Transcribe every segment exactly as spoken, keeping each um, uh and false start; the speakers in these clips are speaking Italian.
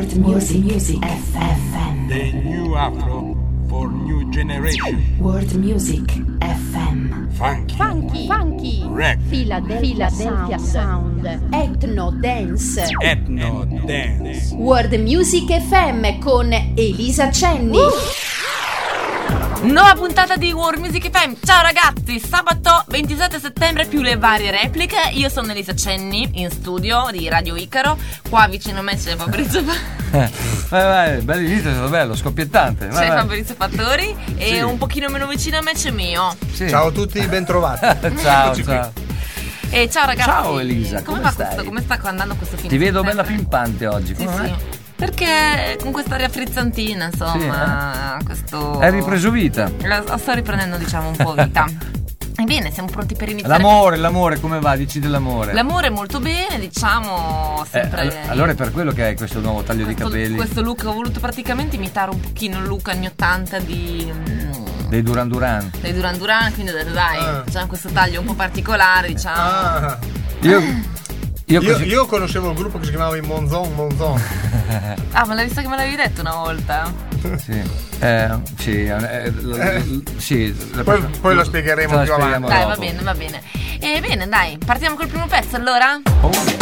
World Music, Music F M. The new Afro for new generation. World Music F M. Funky, funky, funky, rap, Philadelphia, Philadelphia Sound, Sound. Ethno Dance, Ethno Dance. World Music F M con Elisa Cenni. Uh! Nuova puntata di World Music F M. Ciao ragazzi, sabato ventisette settembre più le varie repliche. Io sono Elisa Cenni in studio di Radio Icaro. Qua vicino a me c'è Fabrizio Vai vai, bello inizio, è stato bello, scoppiettante. C'è vai, vai. Fabrizio Fattori. E sì. un pochino meno vicino a me c'è Mio. Sì. Ciao a tutti, ben trovati. Ciao, ciao. E ciao ragazzi. Ciao Elisa, come, come va stai? Questo, come sta andando questo film? Ti vedo bella pimpante oggi, Sì, come sì. vai? Perché con questa aria frizzantina, insomma, sì, eh? questo... Hai ripreso vita? La sto riprendendo, diciamo, un po' vita. Ebbene, siamo pronti per iniziare. L'amore, l'amore, come va? Dici dell'amore? L'amore molto bene, diciamo, sempre... Eh, allora è per quello che hai questo nuovo taglio questo, di capelli. Questo look, ho voluto praticamente imitare un pochino il look anni ottanta di... Dei Duran Duran. Dei Duran Duran, quindi ho detto dai, ah. facciamo questo taglio un po' particolare, diciamo. Ah. Io... Io, io, così... io conoscevo il gruppo che si chiamava i Monzon Monzon. Ah, ma l'hai visto che me l'avevi detto una volta? Sì, eh, sì, eh, eh. sì poi, poi lo spiegheremo lo più spieghiamo avanti. Dai, dopo. va bene, va bene. E bene, dai, partiamo col primo pezzo allora? Oh, yeah.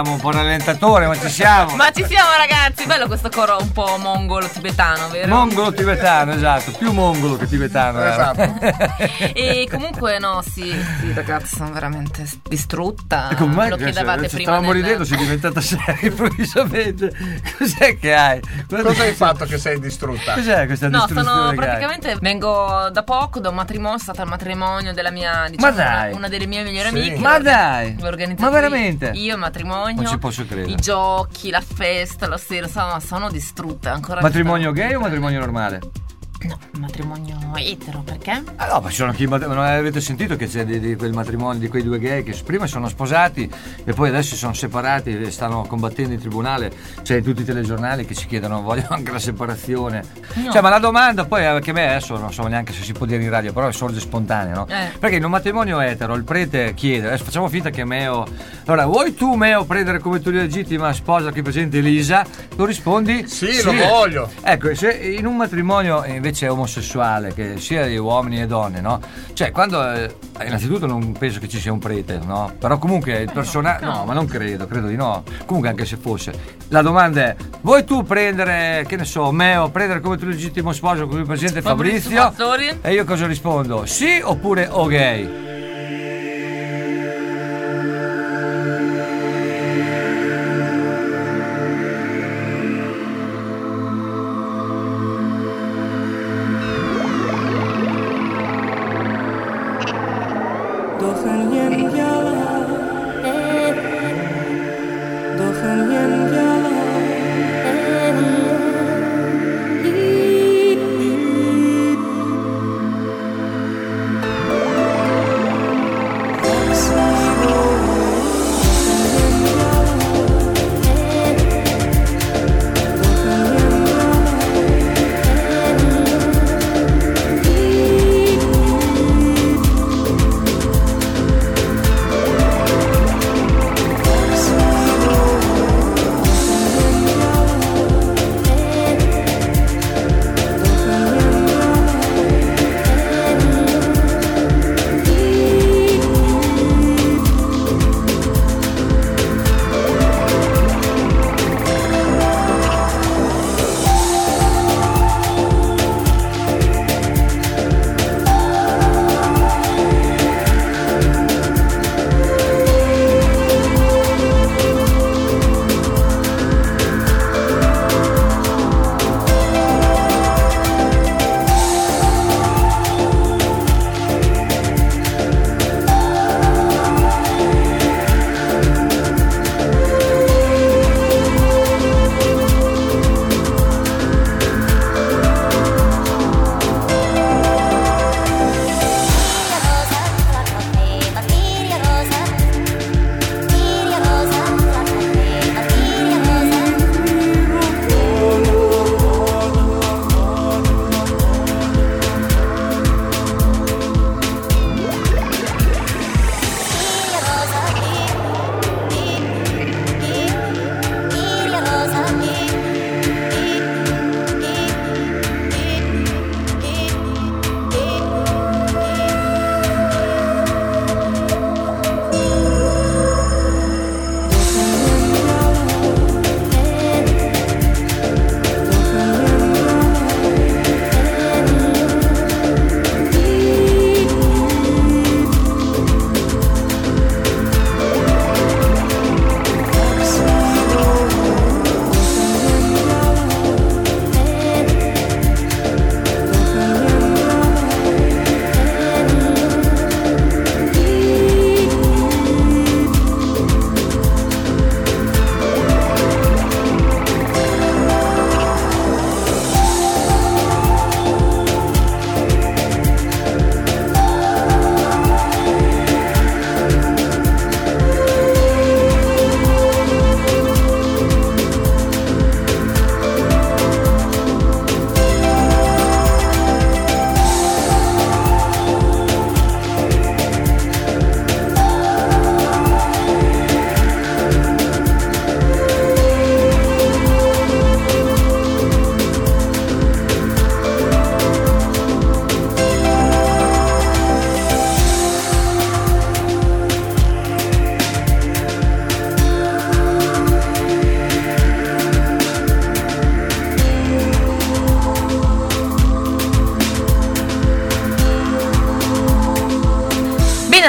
siamo, un po' rallentatore, ma ci siamo. Ma ci siamo ragazzi, bello questo coro un po' mongolo tibetano, vero? Mongolo tibetano, esatto, più mongolo che tibetano. Esatto. E comunque no, sì, sì ragazzi, sono veramente distrutta. E come mai Lo che chiedevate se- prima stavamo nel- ridendo, sei diventata seria improvvisamente. Cos'è che hai? Cosa hai fatto che sei distrutta? Cos'è questa No, distruzione sono che hai? praticamente vengo da poco da un matrimonio, è stato il matrimonio della mia, diciamo, Ma dai. una, una delle mie migliori Sì. amiche. Ma L'ho- dai. l'ho organizzato Ma veramente? Io il matrimonio. Non ci posso credere. I giochi, la festa, la sera, insomma, sono distrutta ancora. Matrimonio gay o matrimonio normale? No, matrimonio etero, perché? Ah no, ma ci sono chi non avete sentito che c'è di, di quel matrimonio di quei due gay che prima sono sposati e poi adesso si sono separati e stanno combattendo in tribunale. C'è tutti i telegiornali che ci chiedono vogliono anche la separazione. No. Cioè, ma la domanda poi anche a me adesso non so neanche se si può dire in radio, però sorge spontanea, no? Eh. Perché in un matrimonio etero il prete chiede, adesso facciamo finta che Meo. Allora, vuoi tu Meo prendere come tua legittima sposa qui presente Elisa? Tu rispondi Sì, lo voglio. Ecco, se in un matrimonio invece è omosessuale, che sia di uomini e donne, no? Cioè, quando eh, innanzitutto non penso che ci sia un prete, no? Però comunque il personaggio. no. No, ma non credo, credo di no. Comunque, anche se fosse. La domanda è: vuoi tu prendere, che ne so, Meo, prendere come tuo legittimo sposo qui presente Fabrizio Fabrizio? Fattori? E io cosa rispondo? Sì oppure o gay? Doch een yen jala, doch een yen jala,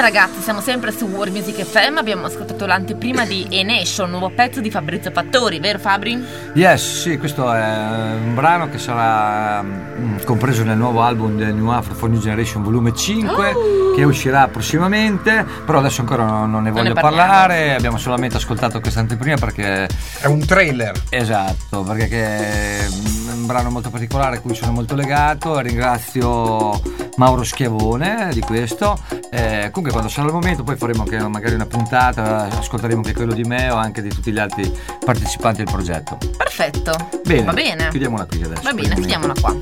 ragazzi, siamo sempre su World Music F M. Abbiamo ascoltato l'anteprima di E Nation, nuovo pezzo di Fabrizio Fattori, vero Fabri? Yes, sì, questo è un brano che sarà mm, compreso nel nuovo album del New Afro for New Generation volume cinque, oh! che uscirà prossimamente, però adesso ancora non, non ne voglio non ne parlare, abbiamo solamente ascoltato questa anteprima perché è un trailer. Esatto, perché che è un brano molto particolare a cui sono molto legato. Ringrazio Mauro Schiavone di questo. Eh, comunque quando sarà il momento poi faremo anche magari una puntata, ascolteremo anche quello di me o anche di tutti gli altri partecipanti del progetto. Perfetto. Bene, va bene. Chiudiamola qui adesso. Va bene, chiudiamola qua.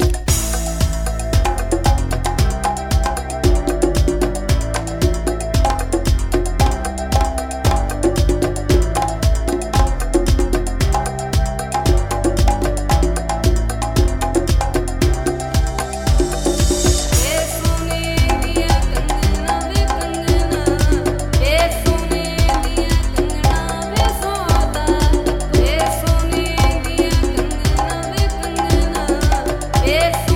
If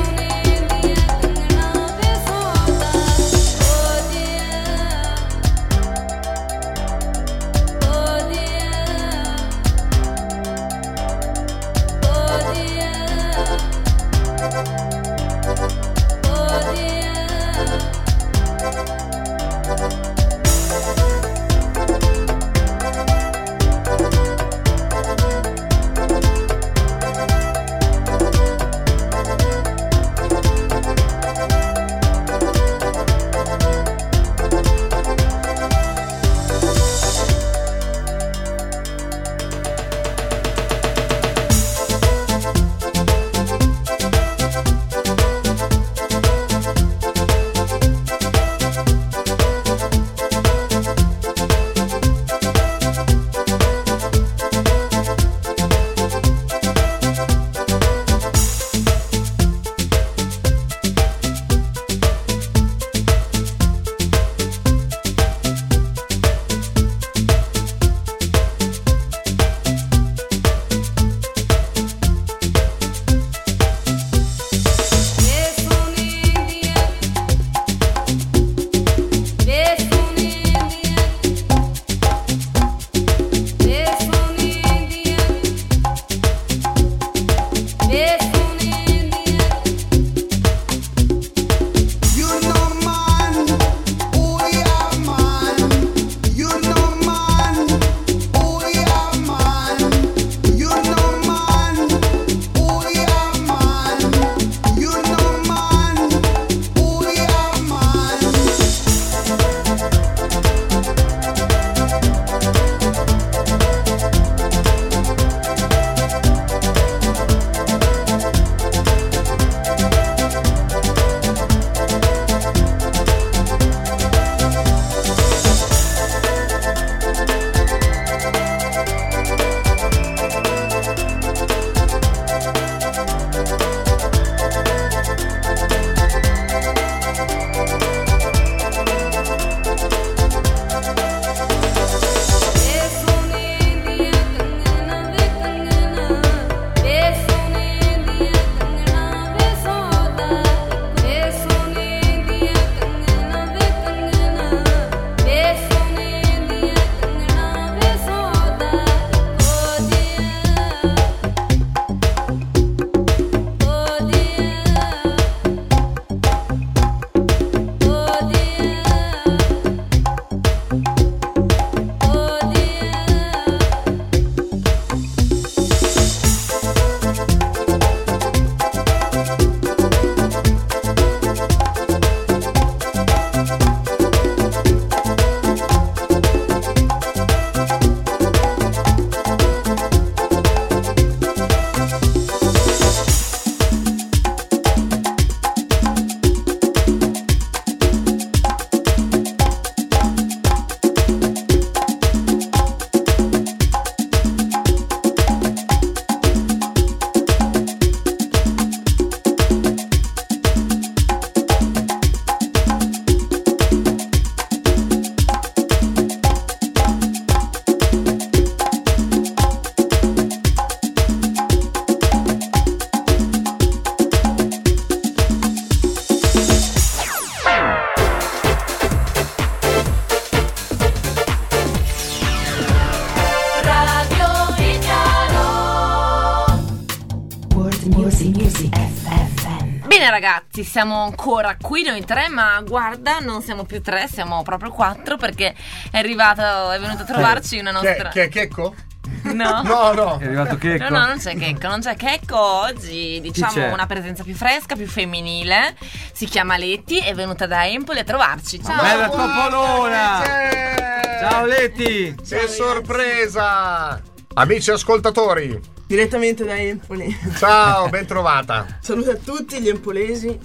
Così Music F M. Bene ragazzi, siamo ancora qui noi tre, ma guarda, non siamo più tre, siamo proprio quattro, perché è arrivato, è venuto a trovarci una nostra... Che, che è Checco? No. No, no. È arrivato Checco? No, no, non c'è Checco, non c'è Checco. Oggi c'è? diciamo una presenza più fresca, più femminile. Si chiama Leti, è venuta da Empoli a trovarci. Ciao. Bella Topolona! Ciao Leti! Che sorpresa! Amici ascoltatori, Direttamente da Empoli. ciao, ben trovata. Saluto a tutti gli empolesi.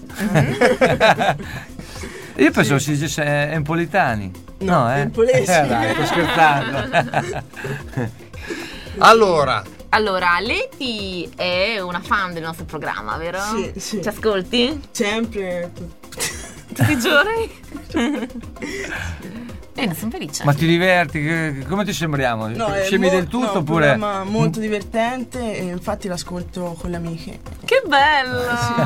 Io pensavo si dicesse eh, empolitani. No, eh? empolesi. Eh, dai, sto scherzando. Allora, Allora, Leti è una fan del nostro programma, vero? Sì, sì. Ci ascolti? Sempre. Tutti i giorni? Bene, sono felice. Ma ti diverti? Che- Come ti sembriamo? No, è Scemi mo- del tutto no, oppure... un programma molto divertente e infatti l'ascolto con le amiche. Che bello!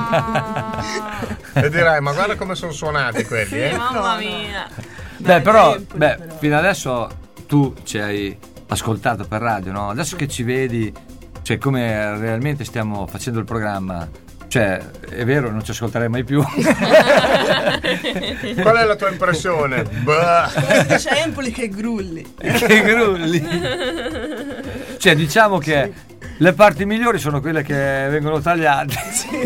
e dirai, ma guarda come sono suonati quelli, Sì, eh? mamma No, no. mia. Beh, Dai, però, Empoli, beh, però. fino adesso tu ci hai ascoltato per radio, no? Adesso che ci vedi, cioè come realmente stiamo facendo il programma, cioè è vero, non ci ascolterai mai più. Qual è la tua impressione? Bah. Come si dice a Empoli che grulli. Che grulli. Cioè diciamo che le parti migliori sono quelle che vengono tagliate.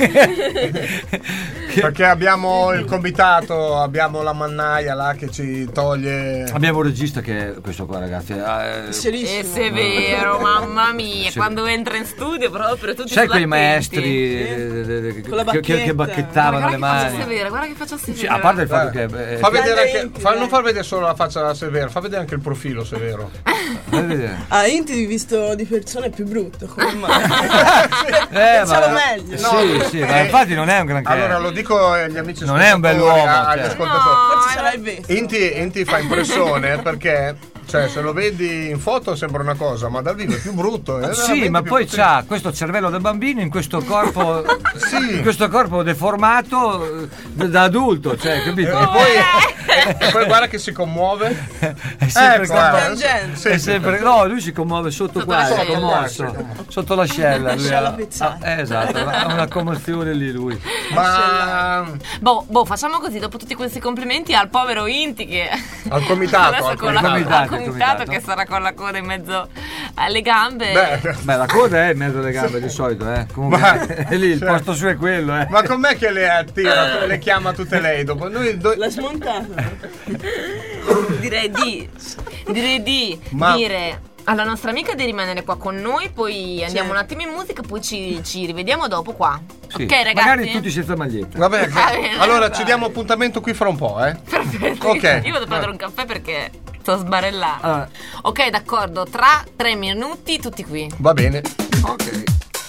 Perché abbiamo il comitato, abbiamo la mannaia là che ci toglie. Abbiamo un regista che è questo qua, ragazzi. eh, E Serissimo. se è vero, mamma mia, Sì. quando entra in studio proprio tutti sai quei sull'attenti. maestri eh, eh, Con la che, che, che bacchetta. bacchettavano Guarda le che faccia mani? severa, guarda che faccia severa. Sì, a parte il fatto che Eh, eh, fa vedere anche, Empi, fa- dai. non far vedere solo la faccia severa, fa vedere anche il profilo severo. fai vedere. A Inti visto di persona è più brutto, come mai? Eh, Pensavo meglio. Sì, No, sì, eh, ma infatti non è un granché. Allora lo dico agli amici Non è un bell'uomo, ascoltatori, a- agli cioè. ascoltatori. Forse No, sarà il vero. Inti, Inti fa impressione perché, cioè, se lo vedi in foto sembra una cosa, ma dal vivo è più brutto. È Sì, veramente ma più poi brutto. c'ha questo cervello da bambino in questo corpo, Sì. in questo corpo deformato eh, da adulto, cioè, capito? E poi, e poi guarda che si commuove. È sempre Ecco, qua- guarda, piangendo. sì, è sì. sempre, no, lui si commuove sotto, Sotto qua, la è scella. commosso, sotto l'ascella. Lui Ascella ha, pezzata. ha- eh, esatto, ha una commozione lì lui. Ma Boh, boh, facciamo così, dopo tutti questi complimenti al povero Inti che al comitato, adesso al con la, comitato. al Comitato, il comitato comitato. che sarà con la coda in mezzo alle gambe. Beh, Beh, la coda è in mezzo alle gambe di solito, eh. Comunque Ma- è lì, il cioè- posto su è quello, eh. ma com'è che le attira, le chiama tutte lei dopo? Noi do- L'ha smontata. Direi di direi di Ma- dire alla nostra amica di rimanere qua con noi, poi andiamo Sì. un attimo in musica, poi ci, ci rivediamo dopo qua. Sì. Ok ragazzi? Magari tutti senza maglietta. Vabbè, che- Va bene, allora vai. ci diamo appuntamento qui fra un po', eh? Perfetto. Ok. Io vado a prendere un caffè perché sto sbarellando. Allora, Ok, d'accordo, tra tre minuti tutti qui. Va bene. ok.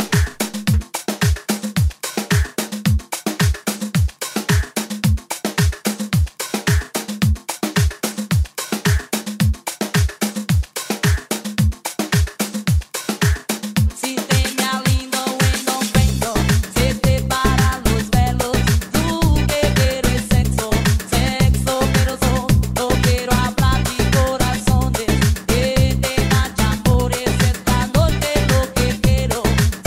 Sistema lindo y no vengo, se te para los pelos, tú que quieres sexo, sexo, pero solo quiero hablar de corazones, que te enganchan por esta noche lo que quiero.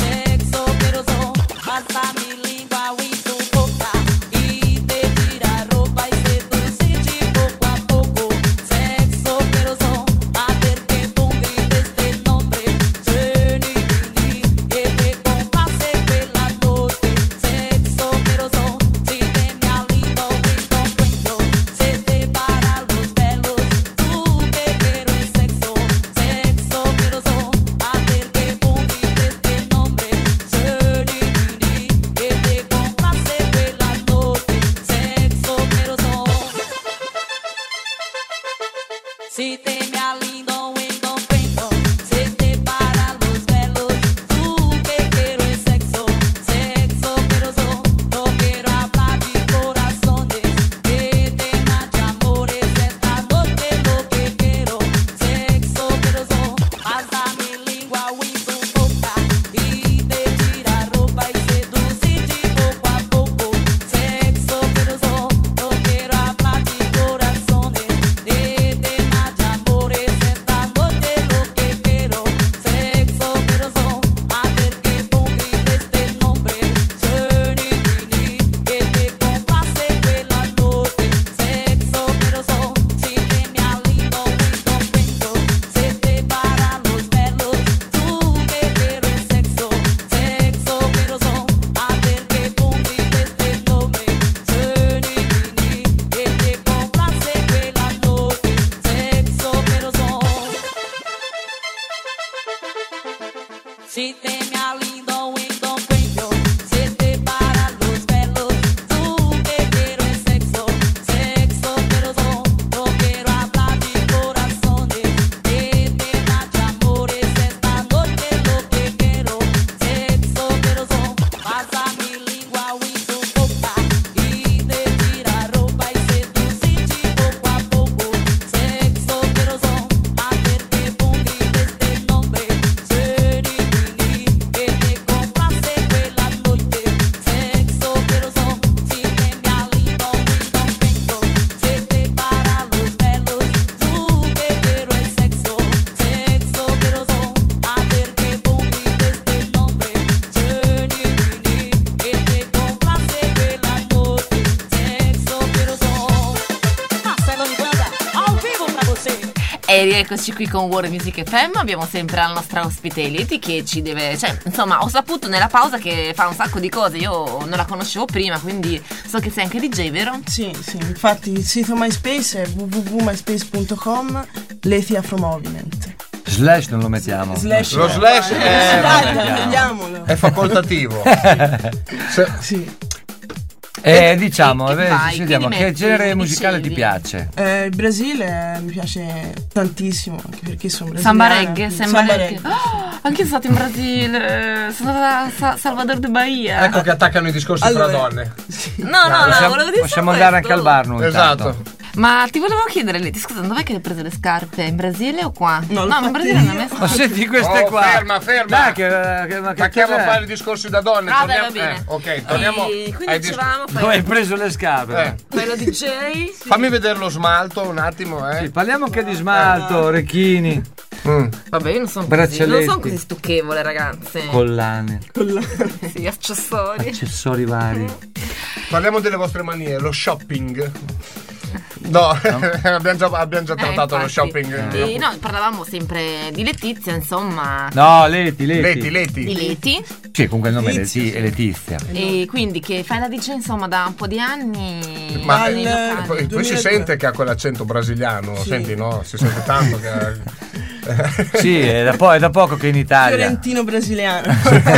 E rieccoci qui con World Music F M. Abbiamo sempre la nostra ospite Leti che ci deve, cioè, insomma, ho saputo nella pausa che fa un sacco di cose. Io non la conoscevo prima, quindi so che sei anche D J, vero? Sì, sì, infatti il sito MySpace è w w w punto myspace punto com, Leti Afro Movement. Slash non lo mettiamo. Slash Lo slash eh, è- dai, mettiamo. togliamolo. È facoltativo. Se- Sì. E diciamo, che eh, fai? ci sentiamo, Quindi che metti, genere mi musicale ti dicevi? piace? Eh, il Brasile mi piace tantissimo, anche perché sono Samba brasiliana. reggae, quindi- samba samba reggae. Oh, anche io sono stata in Brasile, sono stata a Sa- Salvador de Bahia. ecco che attaccano i discorsi Allora- fra donne. No, no, no, possiamo volevo dire possiamo solo andare anche questo. al bar noi, Esatto. intanto. Ma ti volevo chiedere, Leti, scusa, dov'è che hai preso le scarpe? In Brasile o qua? No, l'ho no, in fatte Brasile non io. è Ma stato. senti queste Oh, qua. ferma, ferma. Dai, che, che, ma che Tacchiamo a cos'è? fare i discorsi da donne. Ah, dai, torniamo- va bene. eh, ok, torniamo E quindi ai dis- dicevamo, Dove hai fai, preso le scarpe? Eh, fai lo D J. Fammi vedere lo smalto un attimo, eh. Sì, parliamo anche di smalto, orecchini, Mm. Vabbè, io non sono così, Braccialetti. non sono così stucchevole, ragazze. collane, Sì, accessori. accessori vari. Parliamo delle vostre manie, lo shopping. No, abbiamo già, abbiamo già Eh, trattato lo infatti. shopping. E no, parlavamo sempre di Letizia, insomma. No, Leti, Leti. Leti, Leti. Di Leti. Sì, comunque il nome è Leti, Leti- sì. è Letizia. E quindi che fai la D J insomma da un po' di anni. Ma nei Dal- locali. poi, poi si duemiladue. sente che ha quell'accento brasiliano, Sì. senti, no? Si sente tanto che. Sì, è da, po- è da poco che in Italia. Fiorentino brasiliano.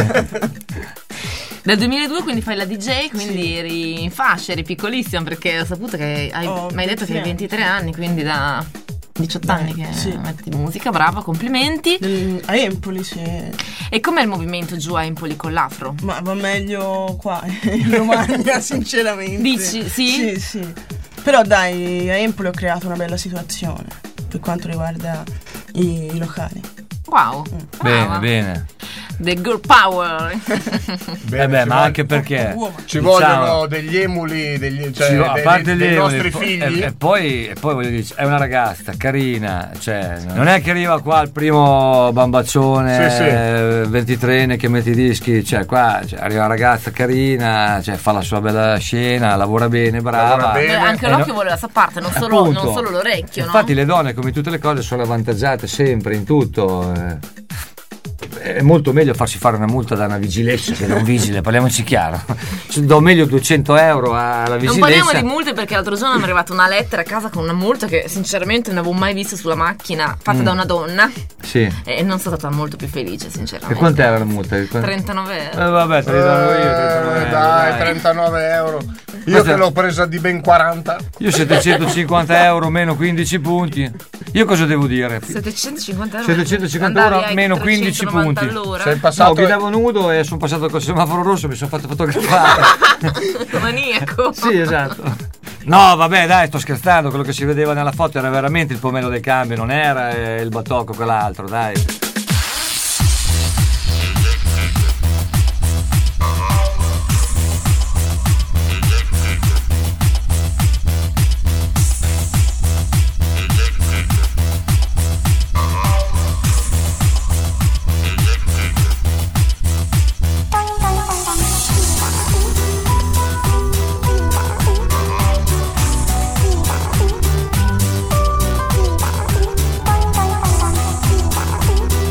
Dal duemiladue quindi fai la D J, quindi eri in fascia, eri piccolissima perché ho saputo che hai, Ho mi hai detto che hai ventitré anni, quindi da diciotto anni che sì. metti musica, brava, complimenti. Del- A Empoli, sì. E com'è il movimento giù a Empoli con l'afro? Ma va meglio qua, in Romagna, sinceramente. Dici, sì? Sì, sì. Però dai, a Empoli ho creato una bella situazione per quanto riguarda i, i locali. Wow, brava. Bene, bene. The girl power. Bene, Eh beh, ci ma vog- anche perché Uomo. Ci diciamo, vogliono degli emuli, degli, cioè, ci vo- a dei, parte dei gli nostri emuli, po- figli. e, e poi, e poi voglio dire, è una ragazza carina, cioè non è che arriva qua il primo bambaccione Sì, sì. eh, ventitreenne che mette i dischi, cioè qua cioè, arriva una ragazza carina, cioè fa la sua bella scena, lavora bene, brava. Lavora bene. Beh, anche Eh, l'occhio no- vuole la sua parte, non solo, Appunto. non solo l'orecchio, Infatti no? le donne, come tutte le cose, sono avvantaggiate sempre in tutto. eh. È molto meglio farsi fare una multa da una vigilessa che da un vigile, parliamoci chiaro. Do meglio duecento euro alla Non vigilessa. parliamo di multe perché l'altro giorno mi è arrivata una lettera a casa con una multa che sinceramente non avevo mai visto sulla macchina fatta Mm. da una donna Sì. e non sono stata molto più felice sinceramente. E quant'era la multa? Eh, trentanove euro. vabbè, te li danno io. trentanove Eh, euro, dai, trentanove euro. Io Questa- che l'ho presa di ben quaranta. Io settecentocinquanta euro meno quindici punti. Io cosa devo dire? settecentocinquanta euro. settecentocinquanta Andavi euro ai meno quindici trecentonovanta punti. all'ora. Sei No, passato. guidavo nudo e sono passato col semaforo rosso, mi sono fatto fotografare. Maniaco. Sì, esatto. No, vabbè, dai, sto scherzando. Quello che si vedeva nella foto era veramente il pomello del cambio, non era eh, il batocco quell'altro, dai. Thank you.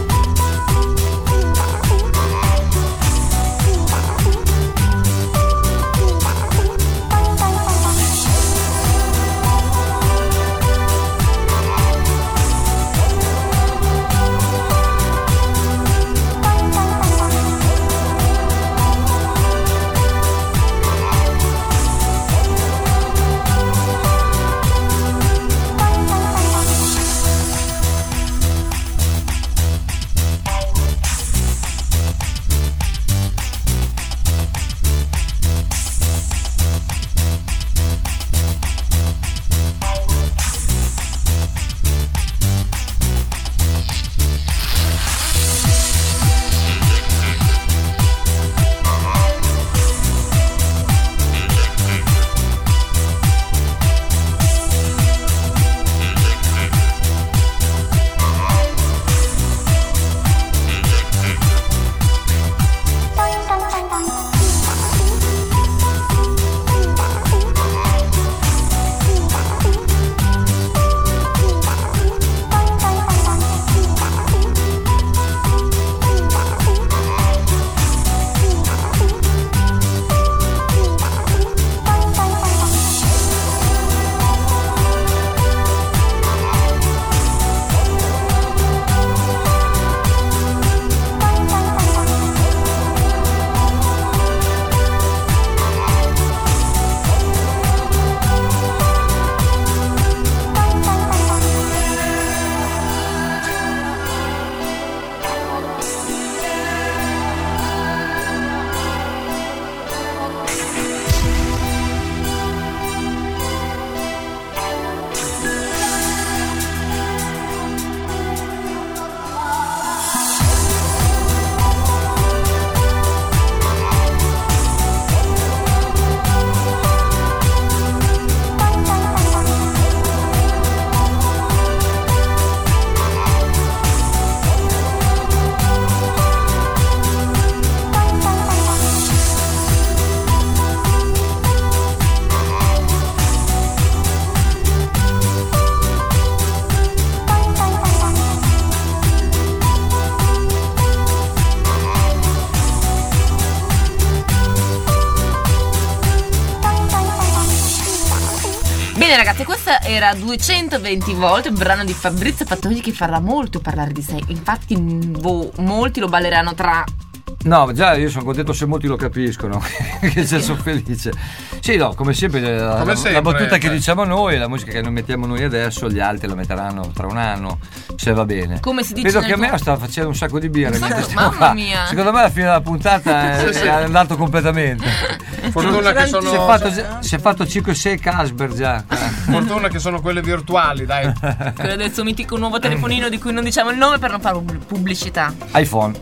Bene ragazzi, questa era duecentoventi volt, un brano di Fabrizio Fattori che farà molto parlare di sé. Infatti boh, molti lo balleranno tra... No, già io sono contento se molti lo capiscono, che se sono felice. Sì, no, come sempre, la, Come la, sempre, la battuta che eh. diciamo noi, la musica che noi mettiamo noi adesso, gli altri la metteranno tra un anno, se va bene. Come si dice Vedo nel che a me tuo- sta facendo un sacco di birra. Un mentre sacco? stiamo Mamma qua. mia. Secondo me alla fine della puntata è, Sì, sì. è andato completamente. Fortuna che Si è sono, fatto, si è fatto cinque sei Casper già. fortuna che sono quelle virtuali, dai. quello del suo mitico nuovo telefonino di cui non diciamo il nome per non fare pub- pubblicità. iPhone.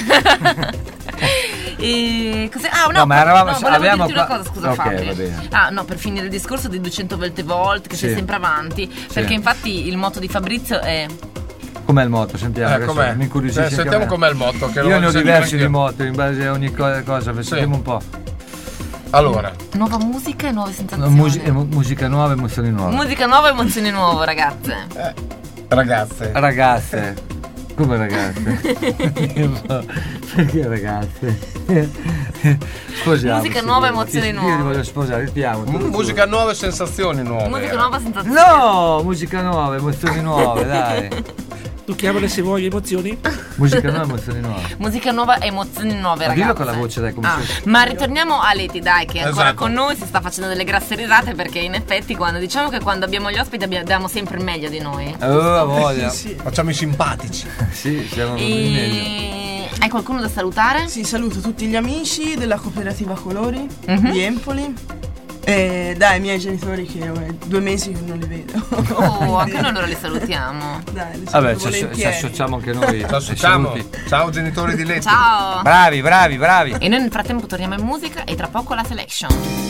E cos'è? Ah, no, No, ma eravamo- no, volevo avevamo dirti una qua- cosa, scusa ok, Fabri. va bene. Ah, no, per finire il discorso di duecentoventi volt, che Sì. sei sempre avanti, perché infatti il motto di Fabrizio è Com'è il motto? Sentiamo. Eh, adesso com'è? mi incuriosisce Eh, anche a sentiamo me. com'è il motto. Che lo Io ne voglio ho sentire diversi di anch'io. motto in base a ogni co- cosa, sentiamo un po'. Allora, nuova musica e nuove No, sensazioni. musi- eh, mu- musica nuova, emozioni nuove. Musica nuova, emozioni nuove, ragazze. eh, ragazze, Ragazze. Come ragazze? Perché ragazze? Sposiamo. Musica nuova, sì, emozioni ti- nuove. Io ti voglio sposare, stiamo. M- musica nuova e sensazioni nuove. Musica nuova, sensazioni. No, musica nuova, emozioni nuove, dai. Tu chiamale se vuoi emozioni. Musica nuova, emozioni nuove. Musica nuova, emozioni nuove, Ma ragazze. dillo con la voce, dai, come Ah, se- ma ritorniamo a Leti, dai, che è ancora Esatto. con noi, si sta facendo delle grasse risate perché in effetti quando diciamo che quando abbiamo gli ospiti abbiamo, diamo sempre il meglio di noi. Oh, la voglia. Sì. Facciamo i simpatici. Sì, siamo il meglio. E... Hai qualcuno da salutare? Sì, saluto tutti gli amici della cooperativa Colori Mhm. di Empoli. E dai, i miei genitori che è due mesi che non li vedo. Oh, anche noi allora li salutiamo. Dai, li saluto Vabbè, ci, asso- ci volentieri. associamo anche noi. Ci ai associamo. saluti. Ciao genitori di Leti. Ciao! Bravi, bravi, bravi. E noi nel frattempo torniamo in musica e tra poco la selection.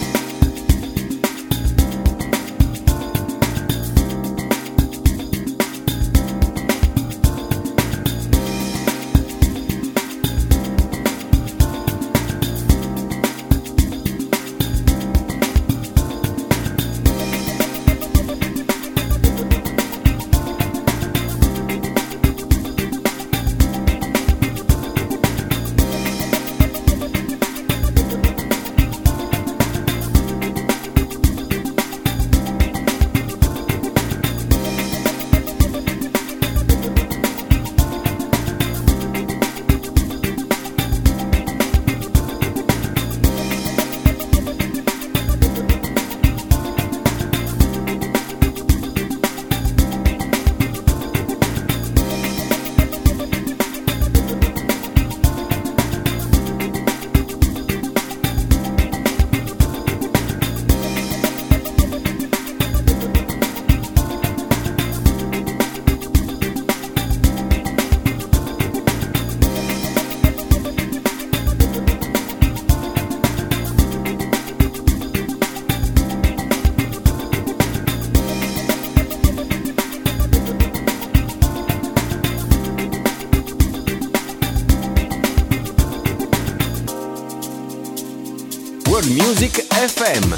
World Music F M.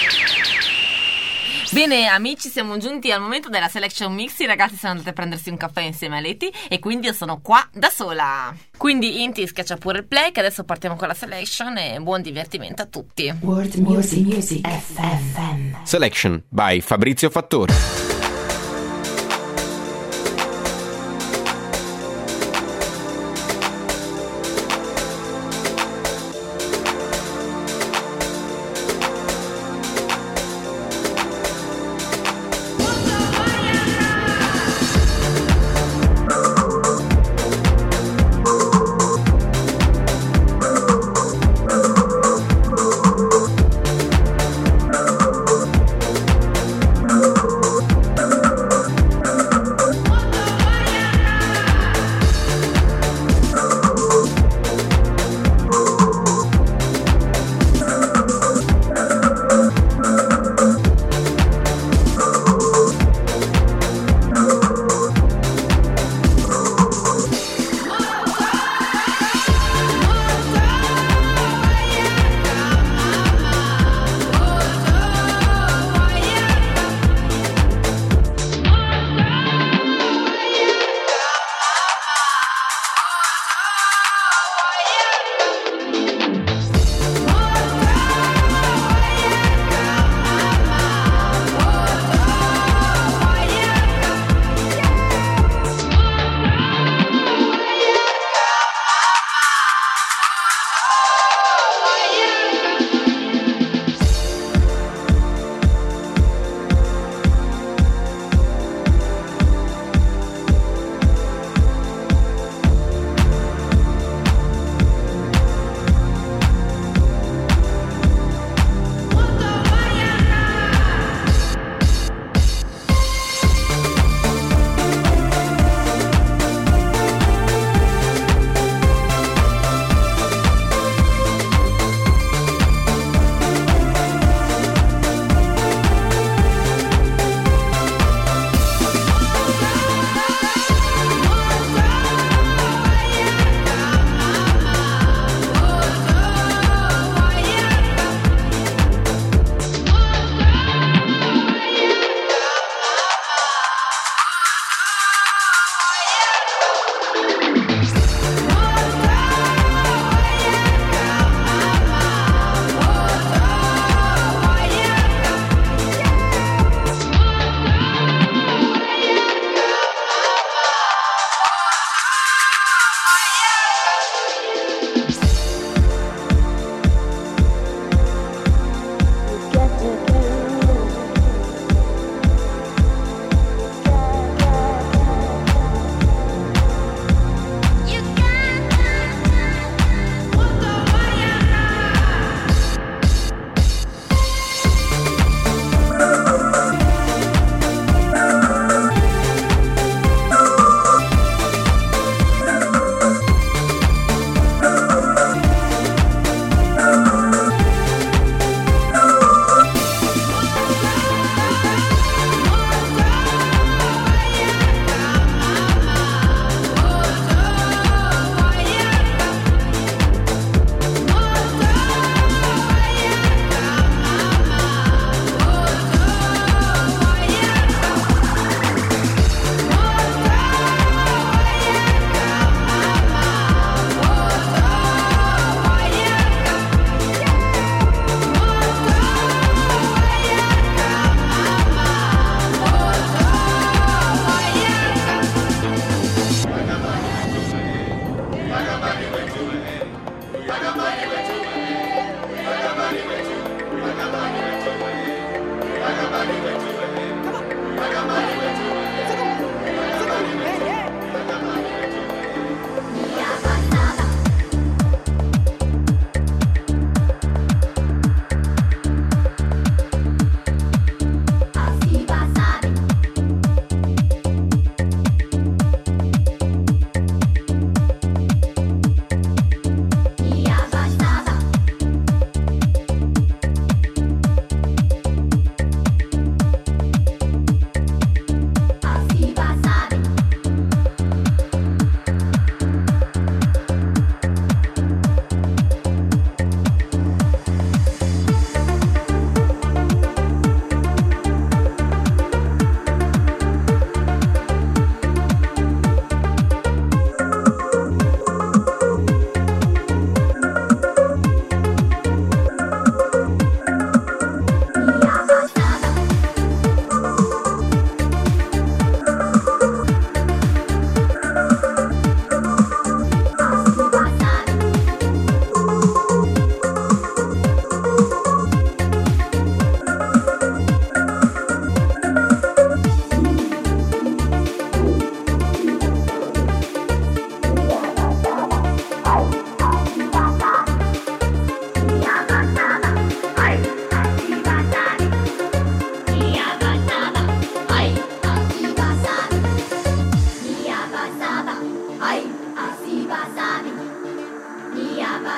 Bene amici, siamo giunti al momento della selection mix. I ragazzi sono andati a prendersi un caffè insieme a Leti e quindi io sono qua da sola. Quindi Inti schiaccia pure il play che adesso partiamo con la selection e buon divertimento a tutti. World Music, Music F M. Selection by Fabrizio Fattori. We'll be right back.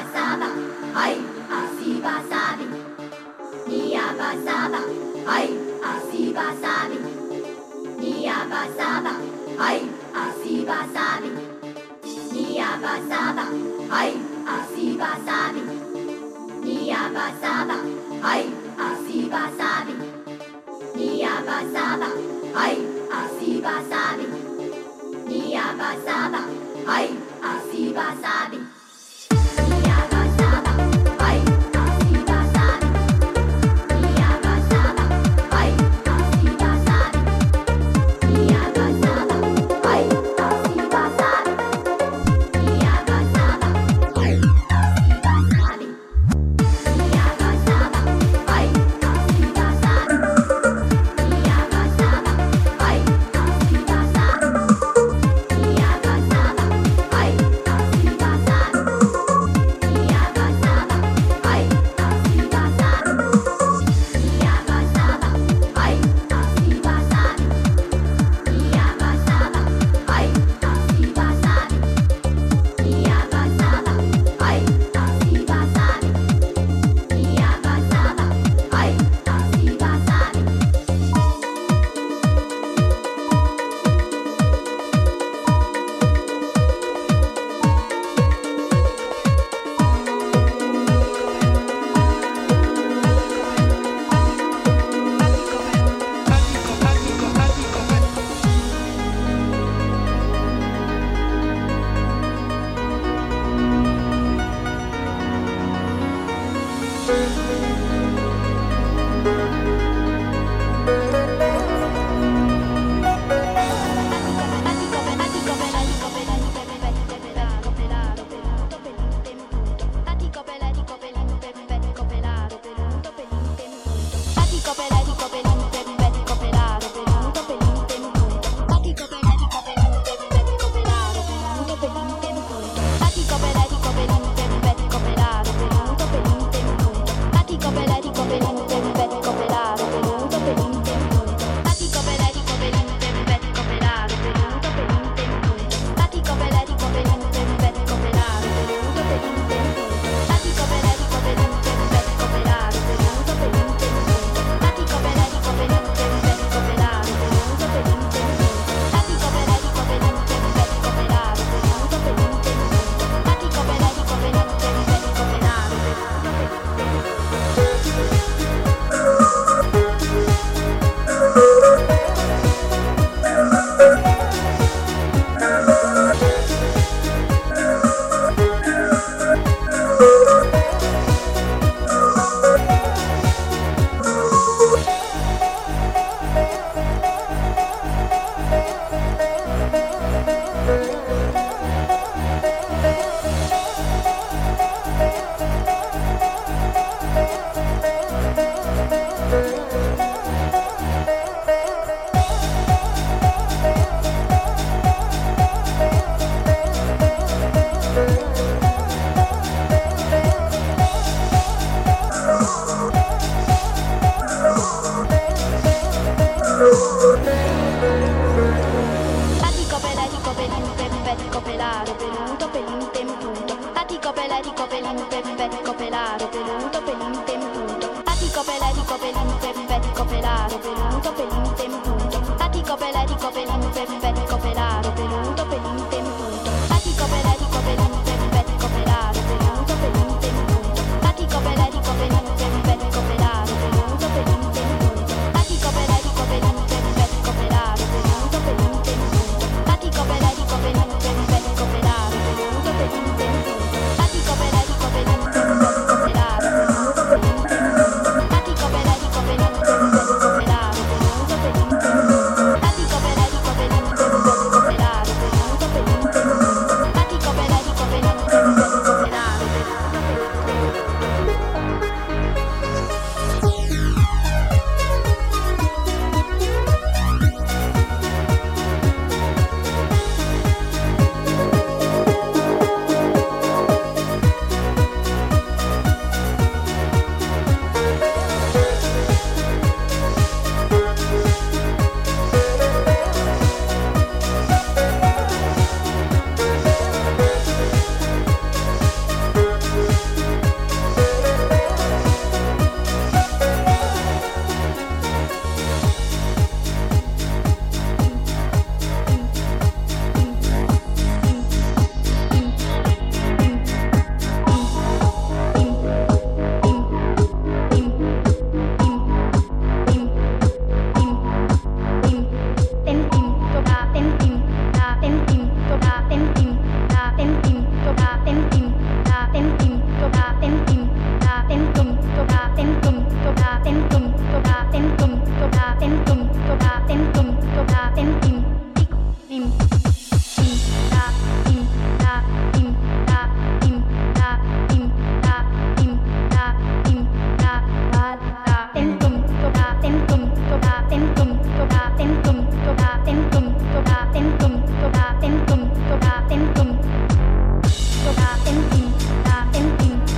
basaba, ay, así basabi. Nia basaba, ay, así basabi. Nia basaba, ay, así basabi. Nia basaba, ay, así basabi. Nia basaba, ay, así basabi. Nia basaba, ay, así basabi. Nia basaba, ay, así basabi. Nia basaba, ay, así basabi. Nia basaba, ay, así basabi. Nia basaba, ay, así basabi. Nia basaba, ay, así basabi. Nia basaba, ay, así basabi. Nia basaba, ay, así basabi. Nia basaba, ay, así basabi. Nia basaba, ay, así basabi. Nia basaba, ay, así basabi. Nia basaba, ay, así basabi. Nia basaba, ay, así basabi. Nia basaba, ay, así basabi. Thank you.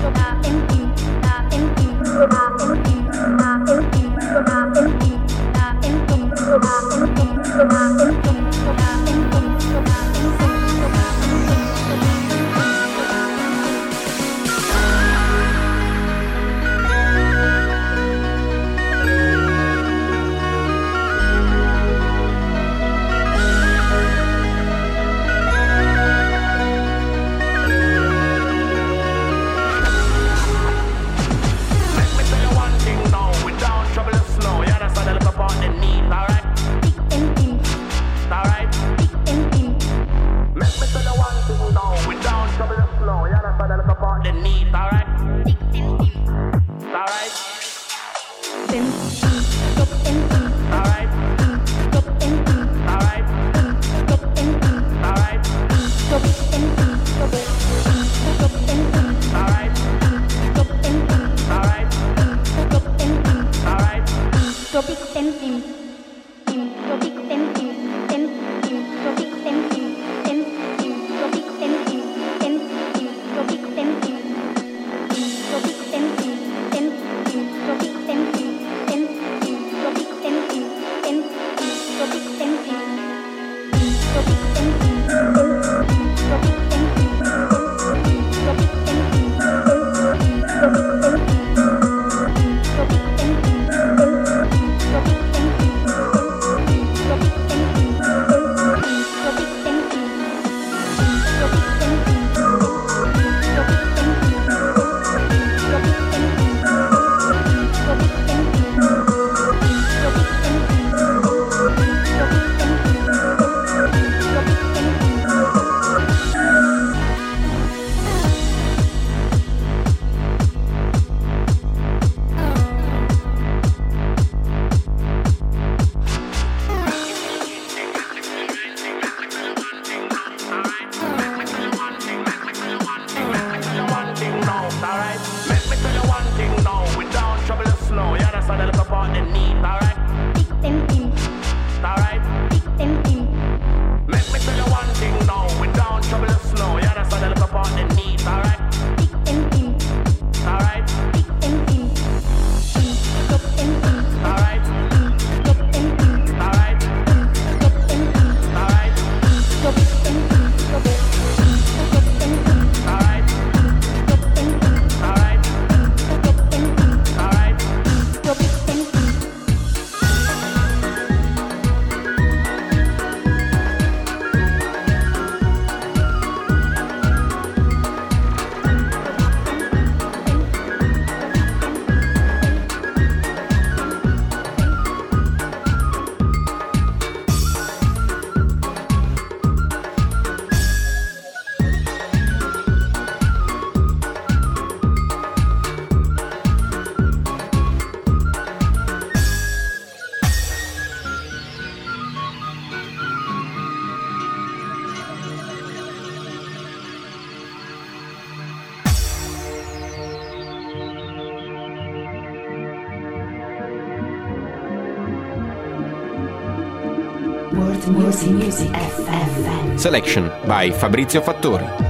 World Music Music F M. Selection by Fabrizio Fattori.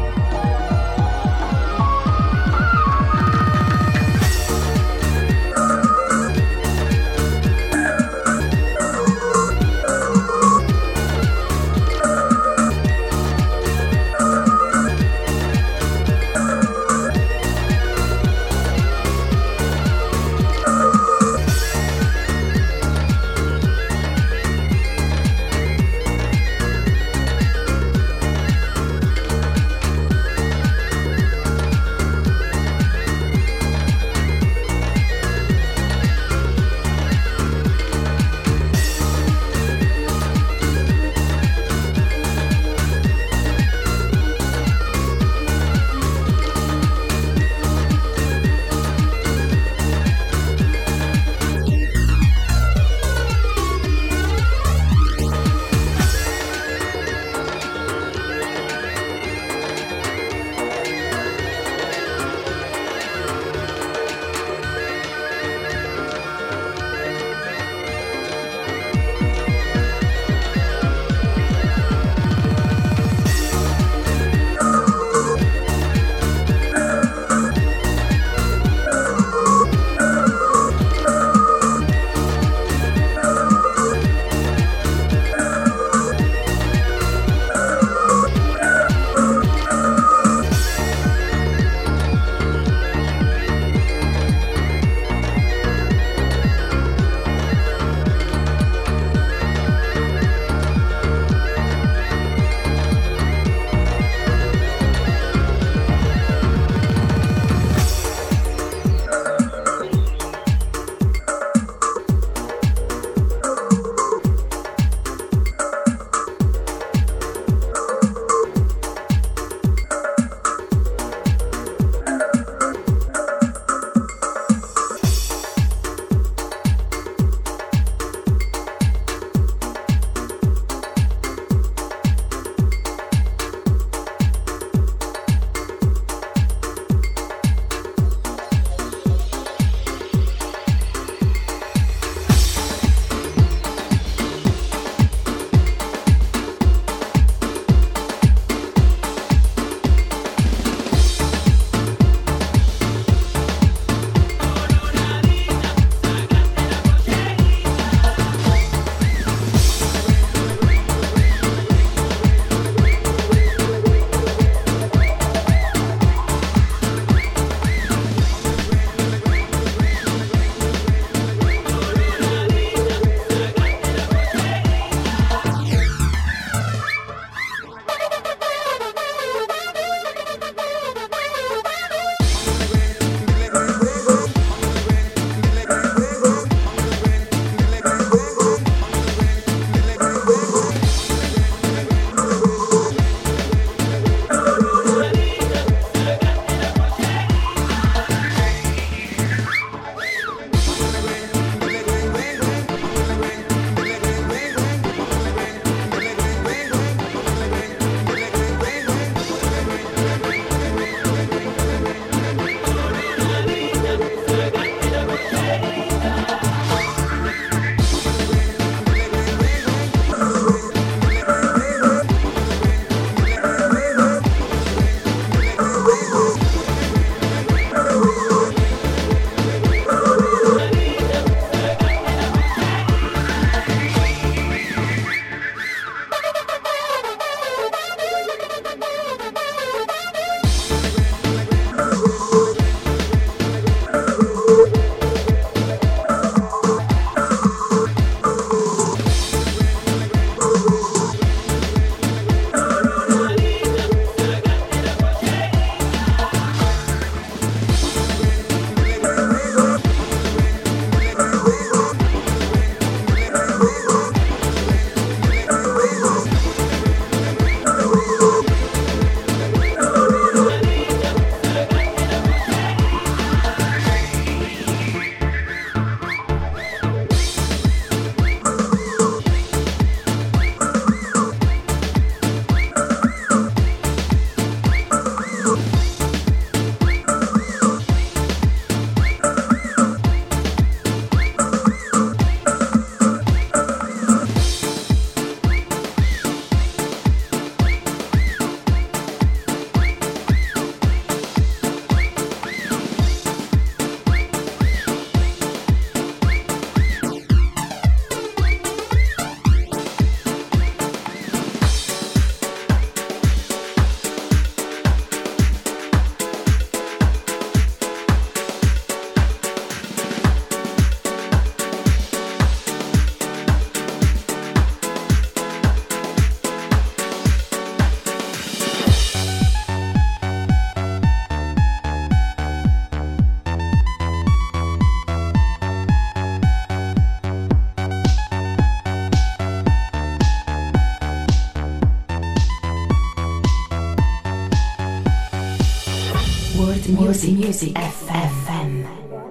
Music Music F M.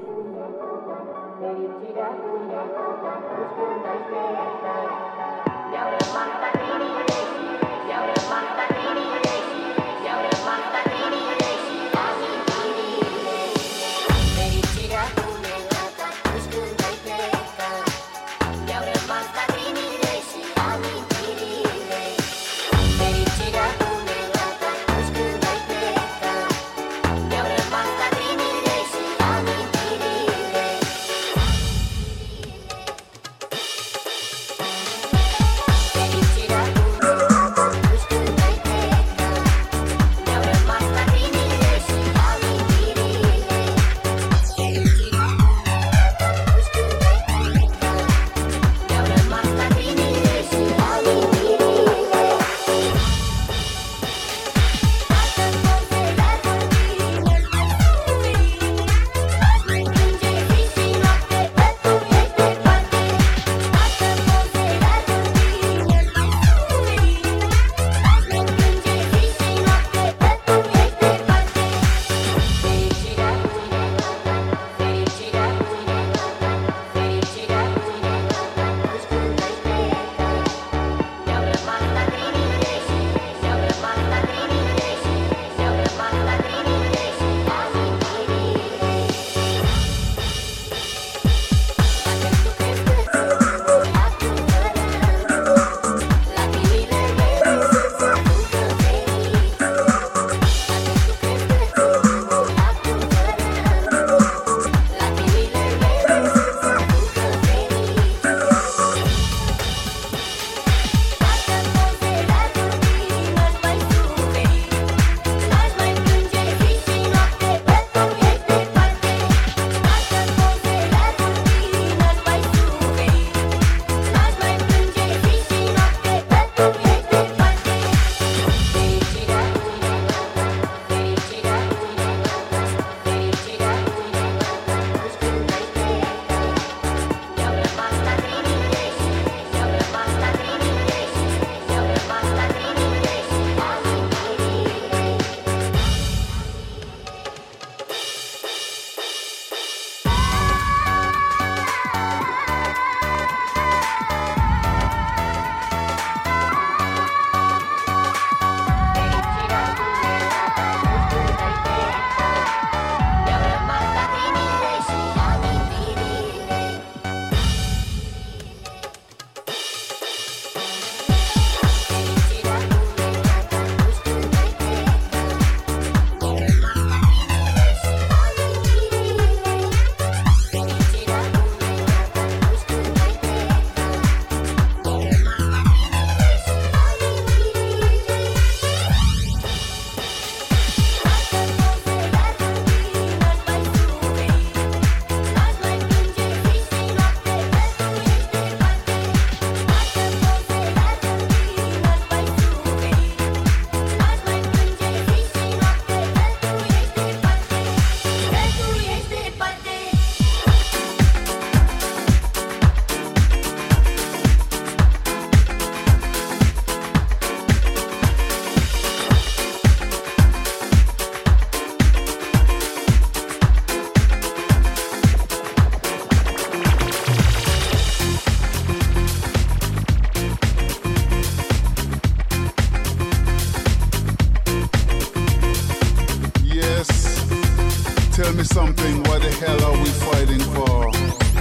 Tell me something, what the hell are we fighting for?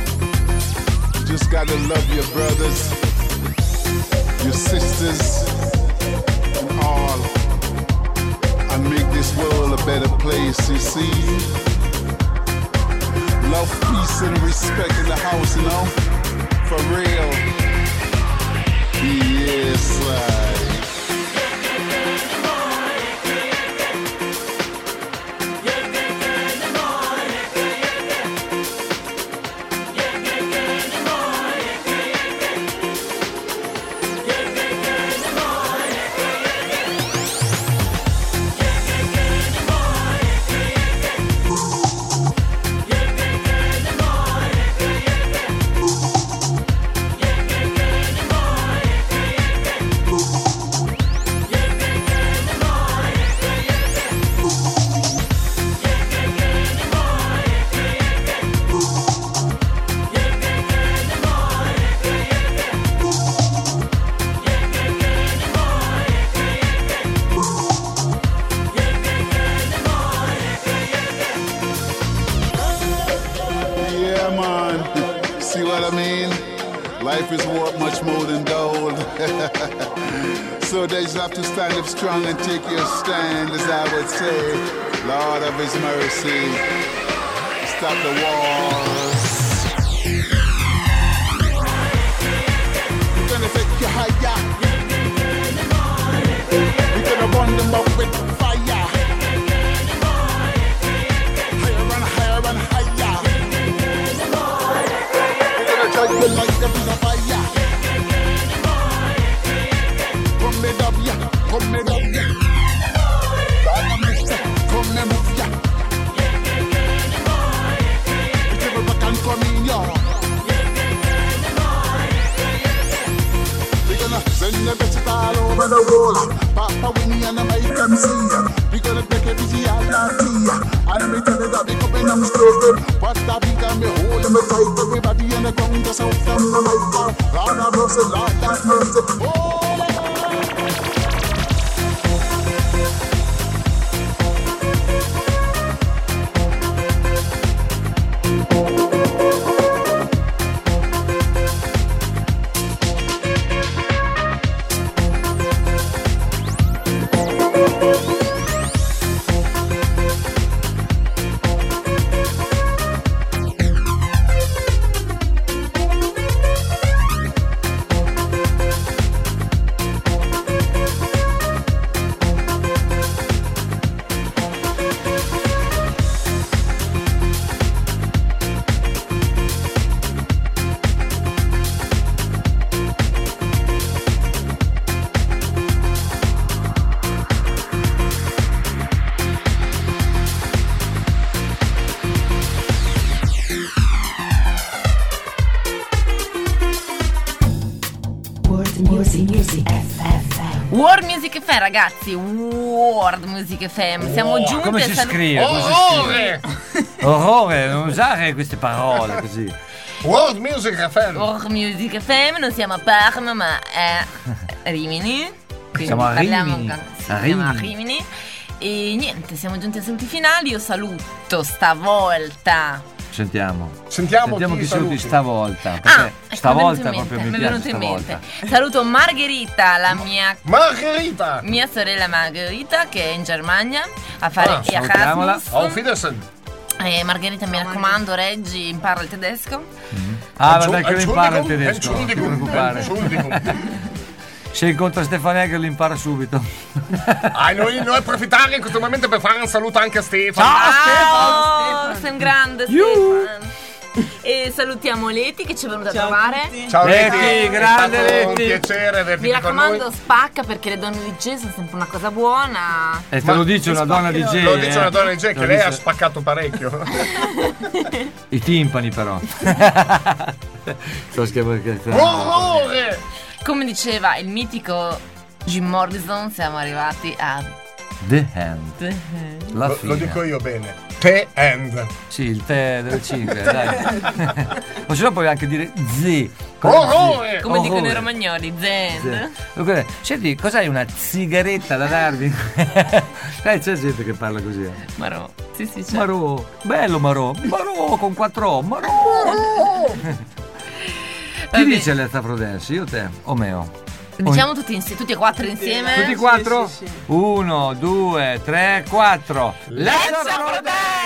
Just gotta love your brothers, your sisters, and all, and make this world a better place, you see? Love, peace, and respect in the house, you know? For real. Yes, I. Ooh. See what I mean? Life is worth much more than gold. So they just have to stand up strong and take your stand, as I would say. Lord of His mercy, stop the wars. We're gonna take you higher. We're gonna burn them up with fire. Higher and higher and higher. We're gonna try to light them in the fire. Come me up, yeah, come me up, yeah. Come me move, yeah. Whichever way can come in, yeah. We're gonna send the bitches all over the world. Papa Winnie and I make them see. We're gonna take a busy all night. And we tell you that we come in and struggle. What that we can be holding me tight. Everybody in the ground just out from the mic. Lord have mercy, Lord have mercy. Oh, World Music F M, ragazzi, World Music F M. Siamo Oh, giunti come a si sal- scrive? Come si Orrore! scrive? Orrore, non usare queste parole così. World Music F M. World Music F M, non siamo a Parma ma a Rimini. Quindi Siamo a parliamo Rimini. con- sì, A siamo a Rimini. Rimini. E niente, siamo giunti ai saluti finali. Io saluto stavolta. Sentiamo. Sentiamo, Sentiamo chi chi saluti saluti. stavolta. Perché Ah, ecco, stavolta mi è venuto in proprio mente, mi mi è venuto piace in mente. stavolta. Saluto Margherita, la mia Margherita! mia sorella Margherita che è in Germania a fare Ah, salutiamola. Erasmus. Auf Wiedersehen. Eh, Margherita, mi raccomando, reggi, impara il tedesco. Ah, vabbè che lo impara il Entschuldigung, tedesco. Non ti Entschuldigung, preoccupare. Entschuldigung. Se incontra Stefanegger lo impara subito. Ah, noi, noi approfittare in questo momento per fare un saluto anche a Stefano. Ciao, sei un grande Stefan. E salutiamo Leti che ci è venuta a trovare. Ciao Leti, Leti, grande è stato un Leti. piacere averti Mi con raccomando, noi. spacca perché le donne di G sono sempre una cosa buona. E te Ma lo dice una donna di G. Lo dice una donna di G G che lei ha spaccato parecchio. I timpani però. Sto scherzando. Orrore! Come diceva il mitico Jim Morrison, siamo arrivati a The Hand. The Hand. La Lo, fine. lo dico io bene. The End. Sì, il tè delle cinque, dai. O se no puoi anche dire Z. Orrore! Come dicono i Orrore. romagnoli, Zend. Dunque, senti, cos'hai una sigaretta da darmi? Sai, c'è gente che parla così. Eh. Marò. Sì, sì, c'è. Marò, bello Marò, Marò con quattro O, Marò. Chi Vabbè. dice l'Etha Prodence? Io o te? O Meo? Diciamo tutti, insi- tutti e quattro insieme. Tutti e quattro? Uno, due, tre, quattro. Let's Prodence!